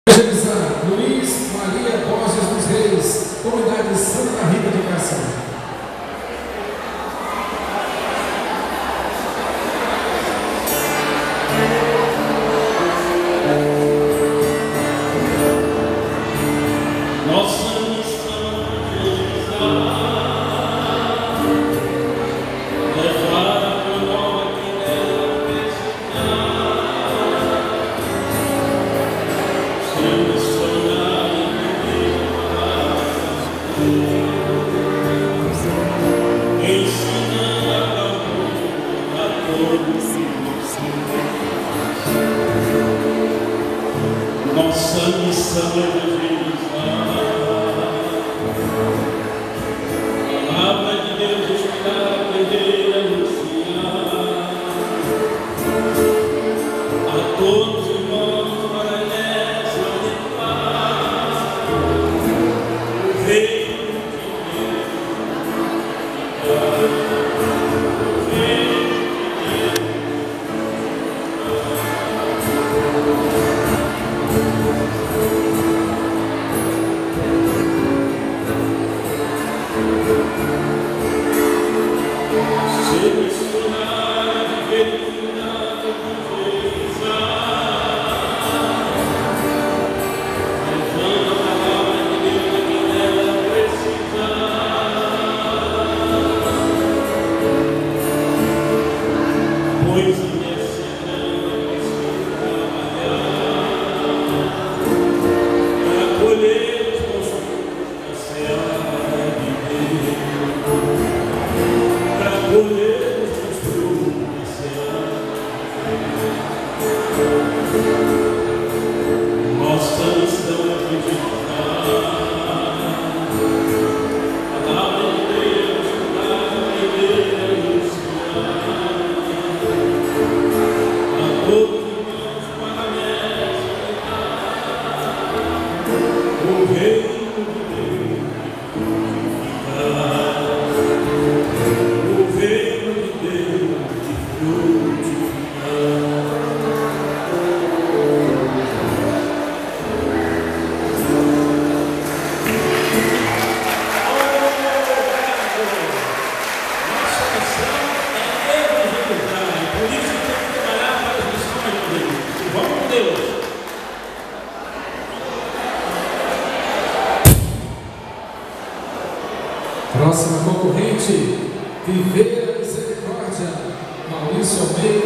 Luiz Maria Borges dos Reis, Comunidade Santa Rita de Cássia. Nossa missão é evangelizar. A palavra de Deus está aprender a anunciar a todos os irmãos para essa de paz. O reino de Próxima concorrente, Viver a Misericórdia, Maurício Almeida.